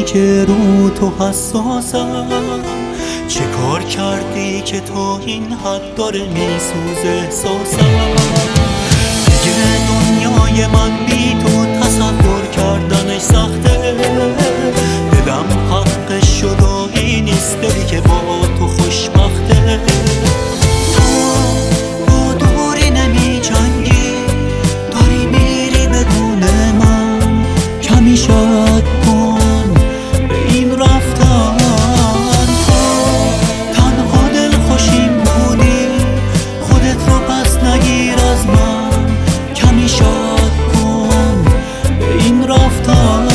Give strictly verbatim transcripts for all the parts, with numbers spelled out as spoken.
که رو تو حساسم. چه کار کردی که تا این حد داره میسوزه احساسم؟ دیگه دنیای من بی تو تصور کردنش سخته. دلم حقش جدایی نیست، دلی که با تو خوشبخته. تو با دوری نمی جنگی، داری میری بدون من. کمی شاید کن به این رفتن. تو تنها دل خوشیم بودی، خودت رو پس نگیر از من. کمی شاید کن به این رفتن.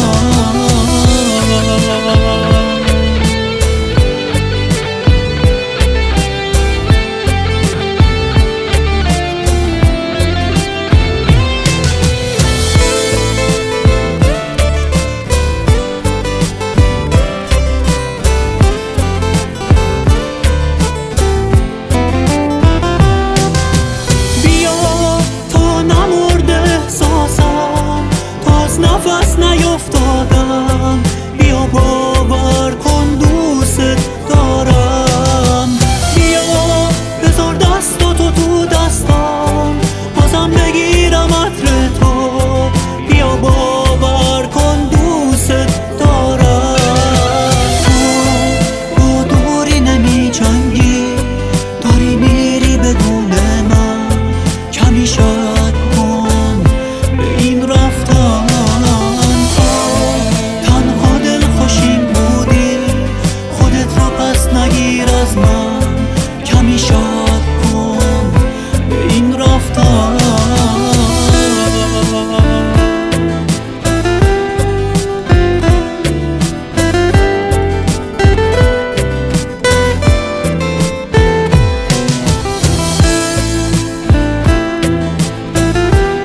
نفس نیفتادم، بیا با